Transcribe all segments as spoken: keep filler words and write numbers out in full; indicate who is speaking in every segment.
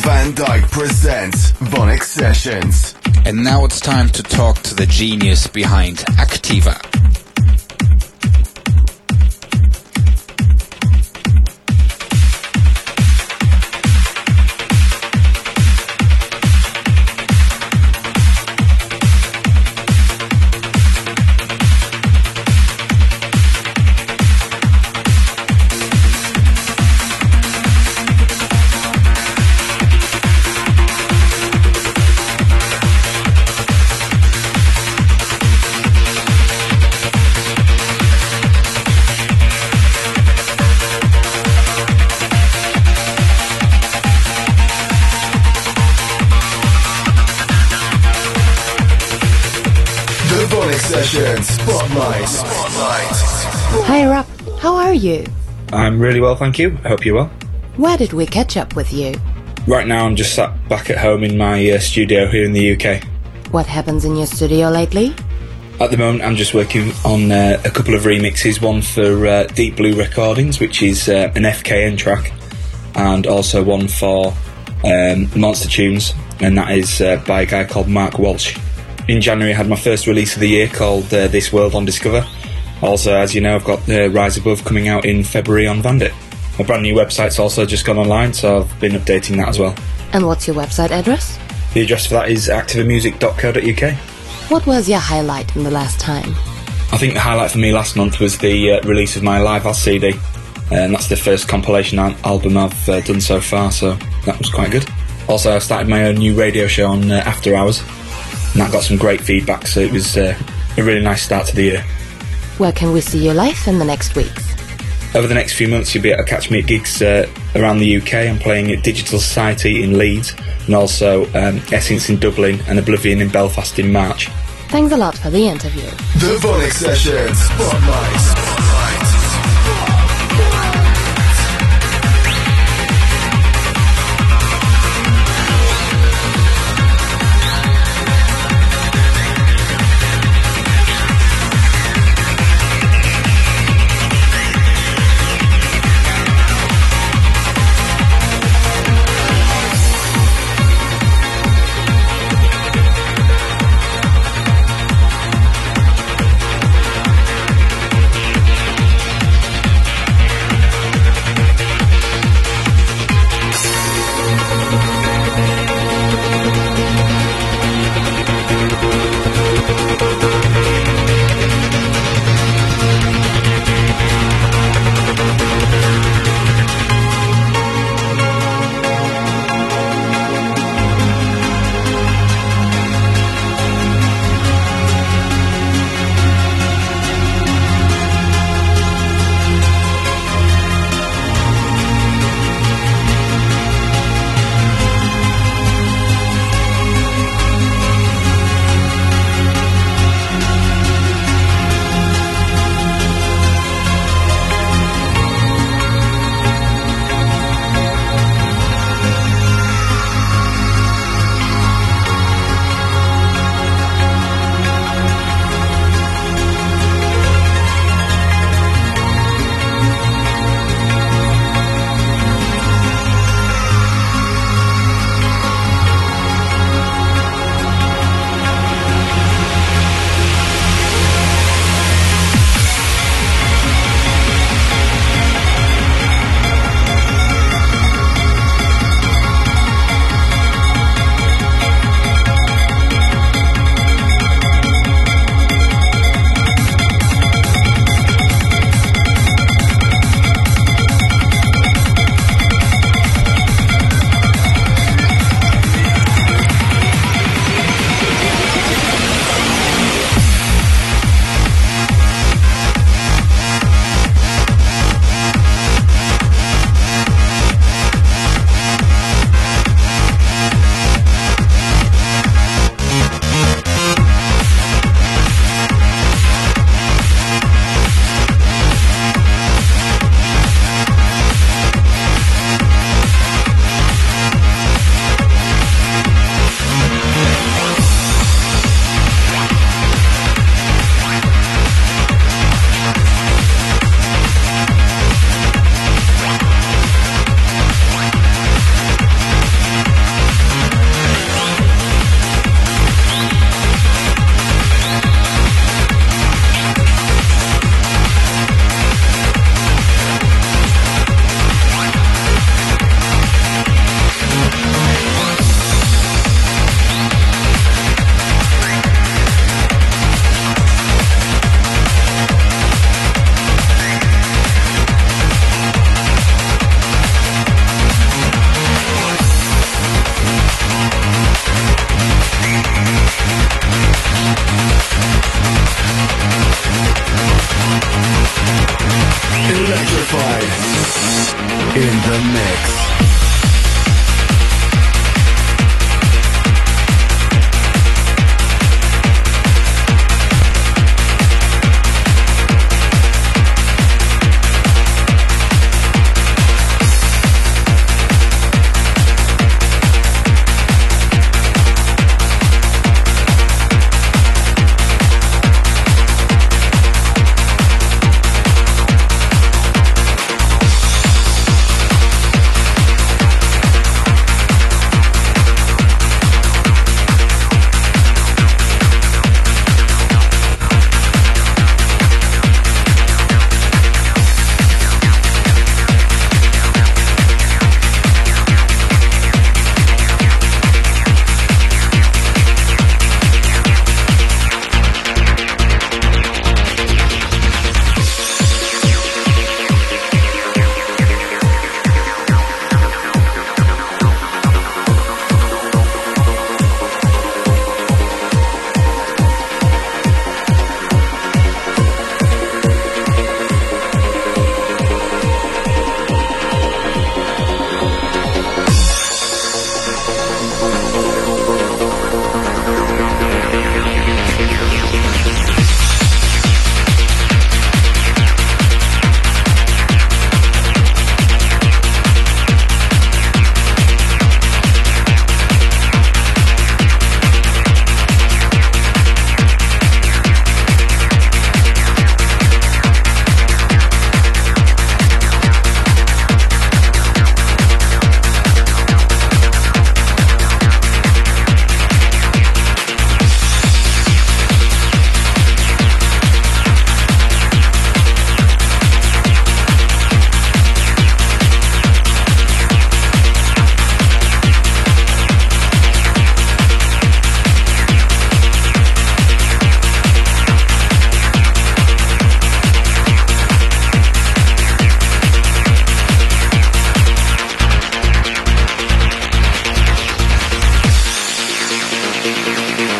Speaker 1: Van Dyke presents VONYC Sessions.
Speaker 2: And now it's time to talk to the genius behind Activa.
Speaker 1: Sessions Spotlight. Spotlight.
Speaker 3: Hi Rob, how are you?
Speaker 4: I'm really well, thank you. I hope you're well.
Speaker 3: Where did we catch up with you?
Speaker 4: Right now I'm just sat back at home in my uh, studio here in the U K.
Speaker 3: What happens in your studio lately?
Speaker 4: At the moment I'm just working on uh, a couple of remixes, one for uh, Deep Blue Recordings, which is uh, an F K N track, and also one for um, Monster Tunes, and that is uh, by a guy called Mark Walsh. In January I had my first release of the year called uh, This World on Discover. Also, as you know, I've got uh, Rise Above coming out in February on Vandit. My brand new website's also just gone online, so I've been updating that as well.
Speaker 3: And what's your website address?
Speaker 4: The address for that is activa music dot co dot U K.
Speaker 3: What was your highlight in the last time?
Speaker 4: I think the highlight for me last month was the uh, release of my Live House C D, and that's the first compilation al- album I've uh, done so far, so that was quite good. Also, I started my own new radio show on uh, After Hours, and that got some great feedback, so it was uh, a really nice start to the year.
Speaker 3: Where can we see you live in the next weeks?
Speaker 4: Over the next few months you'll be able to catch me at gigs uh, around the U K. I'm playing at Digital Society in Leeds, and also um, Essence in Dublin and Oblivion in Belfast in March.
Speaker 3: Thanks a lot for the interview.
Speaker 1: The VONYC Sessions Spotlight. Spotlight.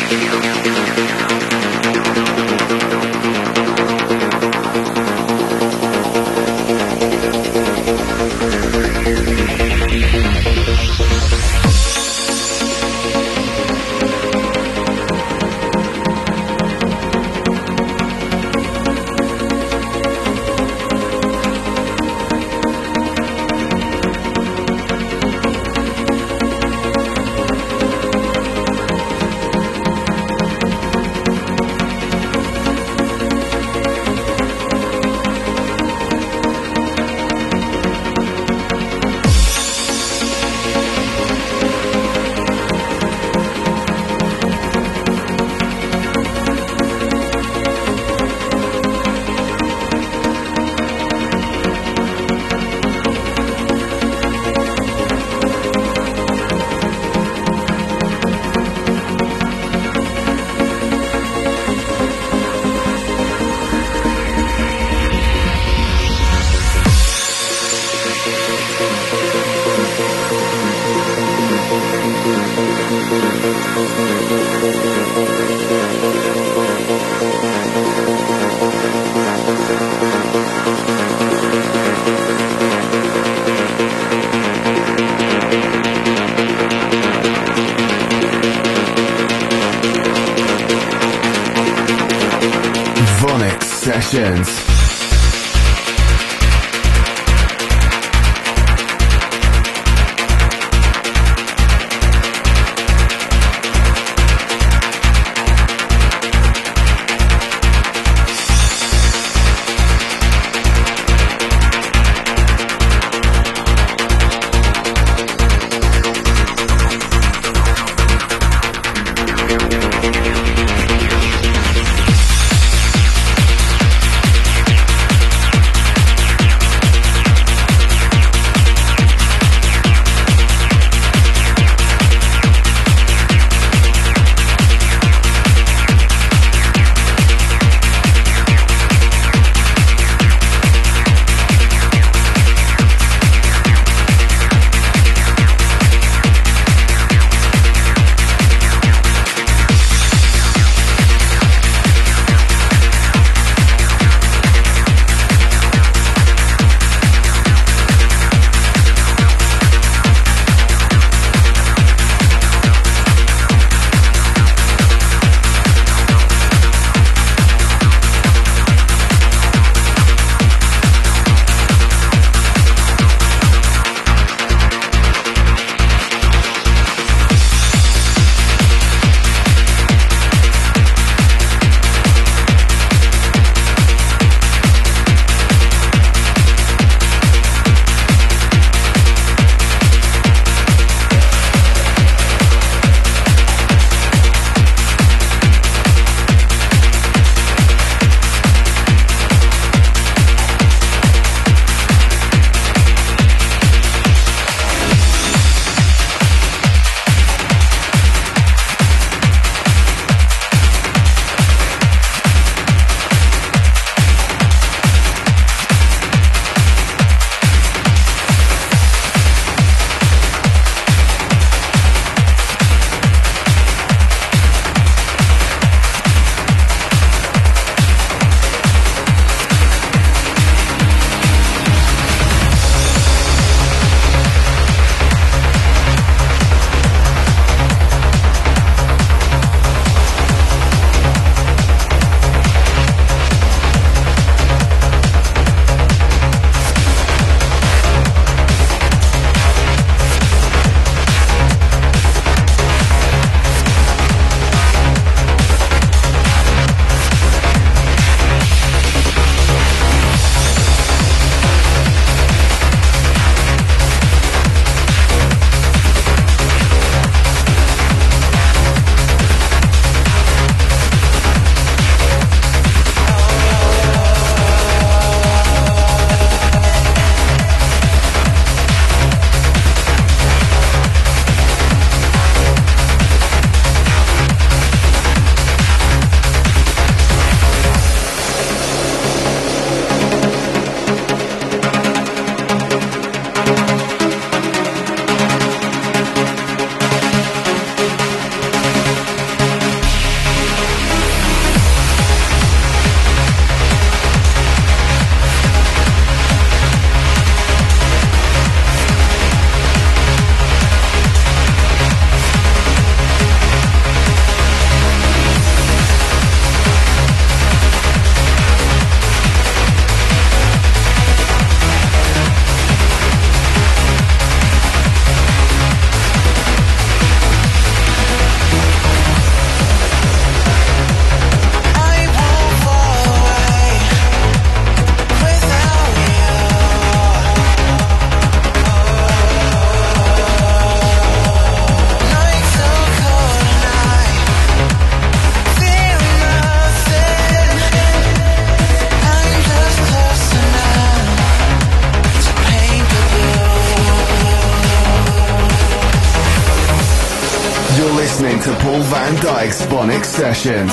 Speaker 1: Sessions. listening to Paul van Dyk's Phonics Sessions.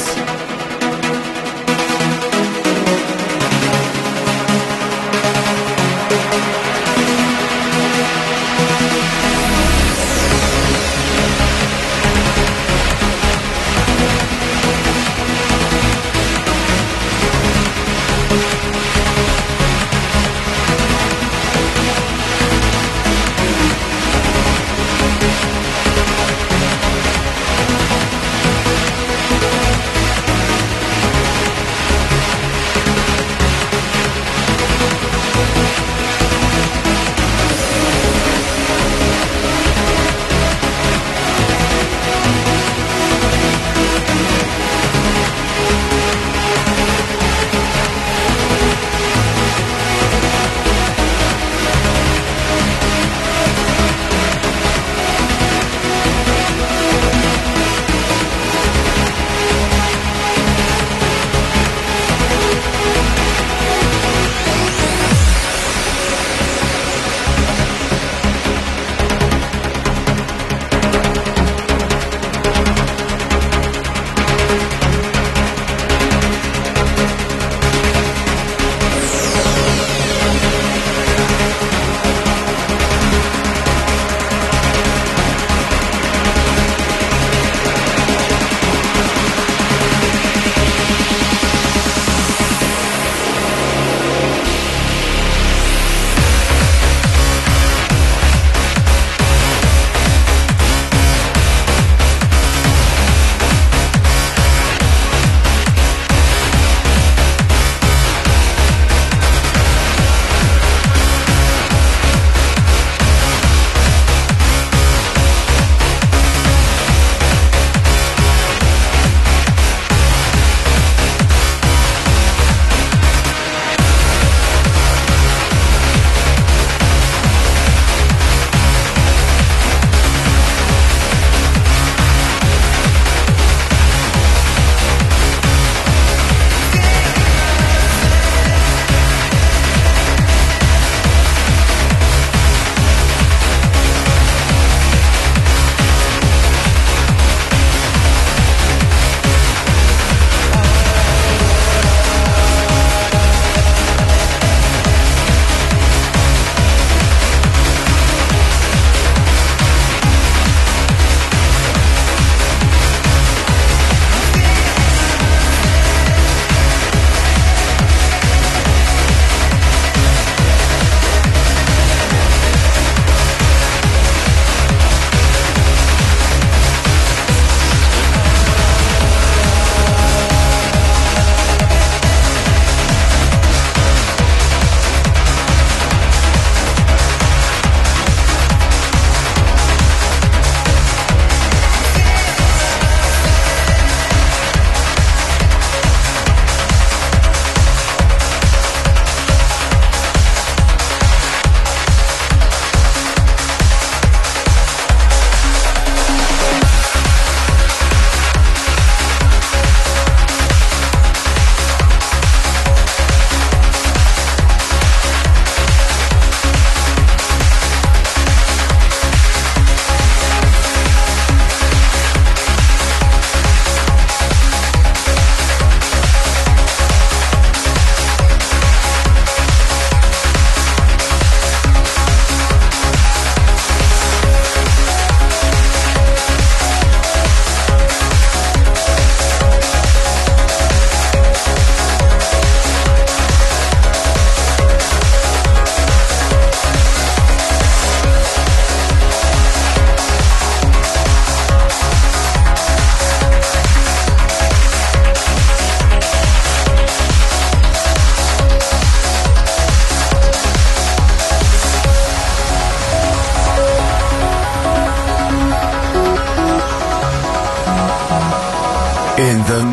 Speaker 1: In the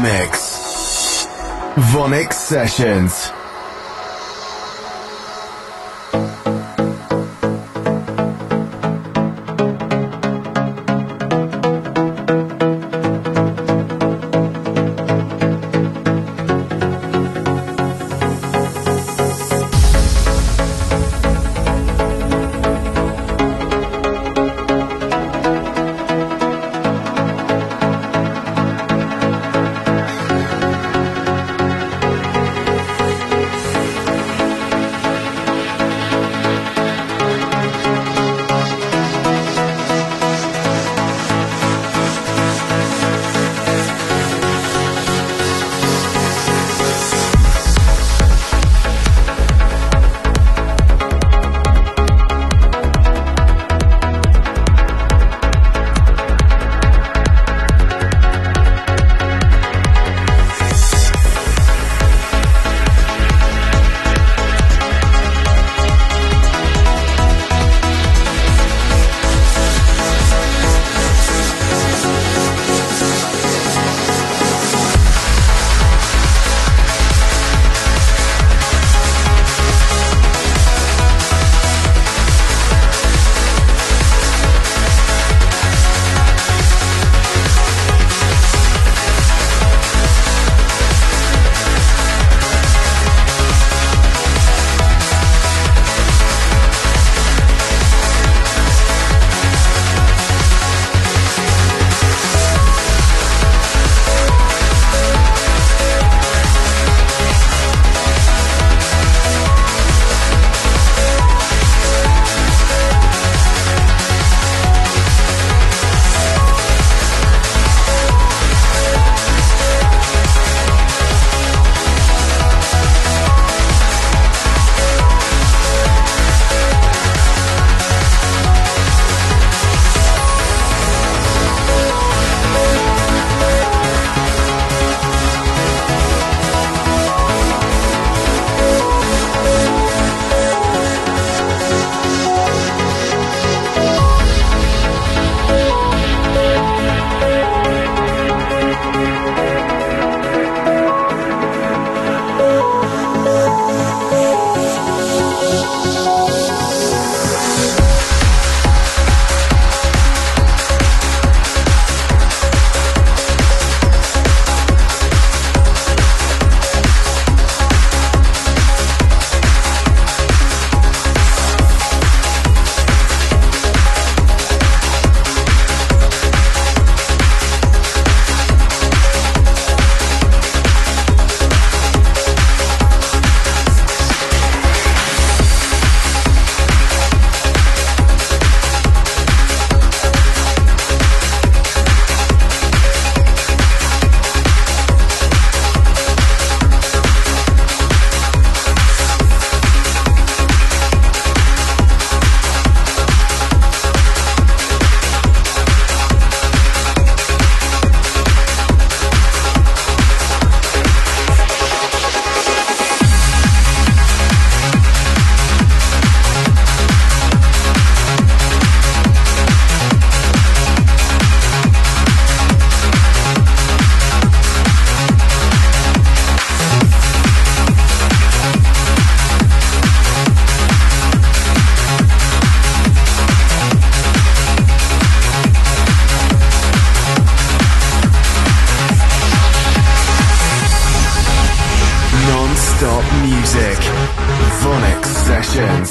Speaker 1: mix. Phonics Sessions. music. Vonyc Sessions.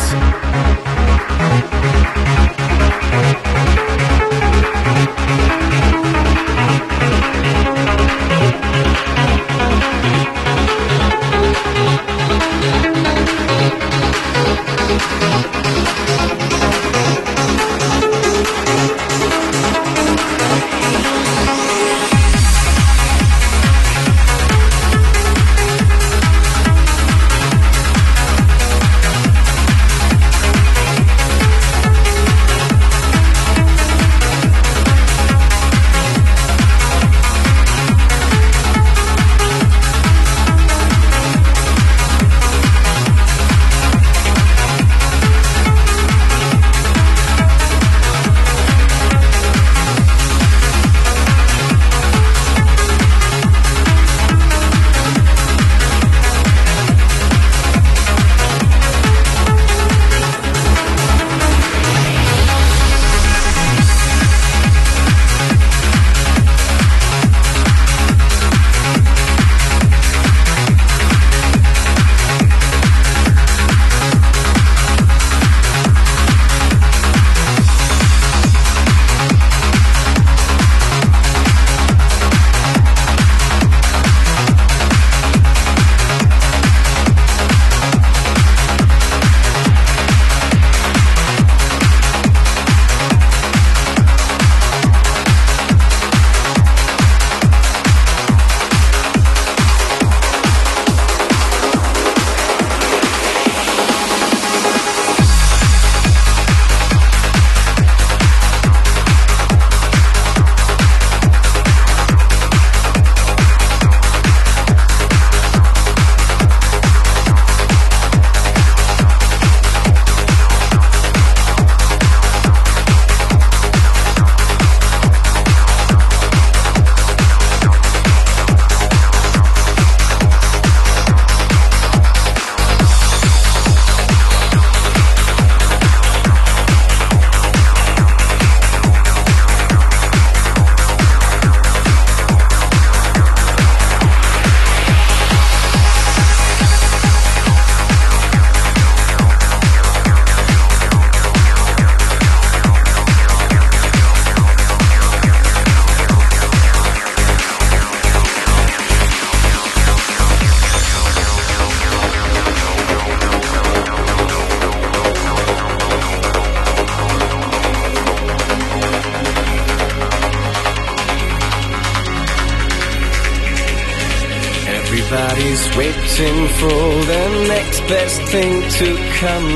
Speaker 5: Everybody's waiting for the next best thing to come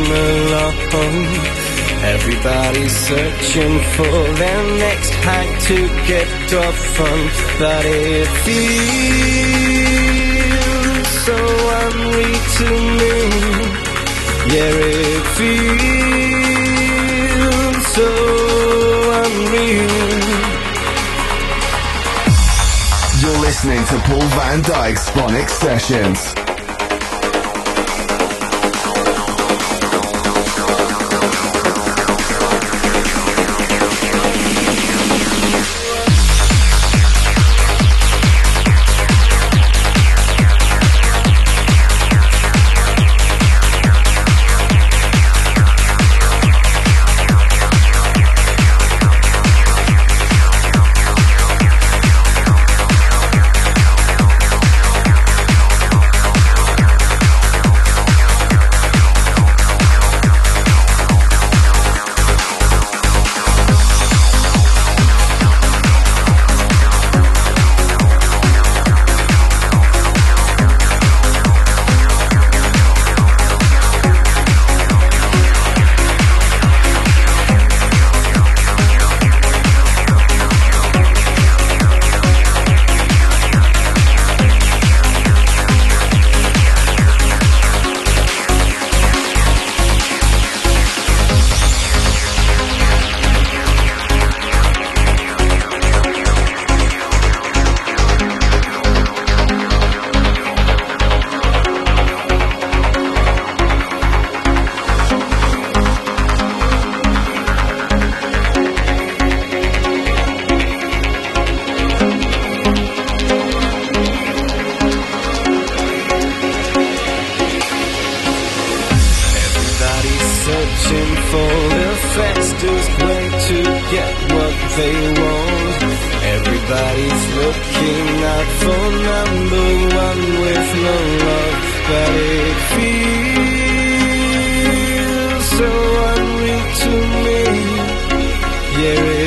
Speaker 5: along. Everybody's searching for their next high to get off on. But it feels so unreal to me. Yeah, it feels so unreal.
Speaker 1: You're listening to Paul Van Dyk's Vonyc Sessions.
Speaker 5: Everybody's looking out for number one with no love, but it feels so unreal to me. Yeah, it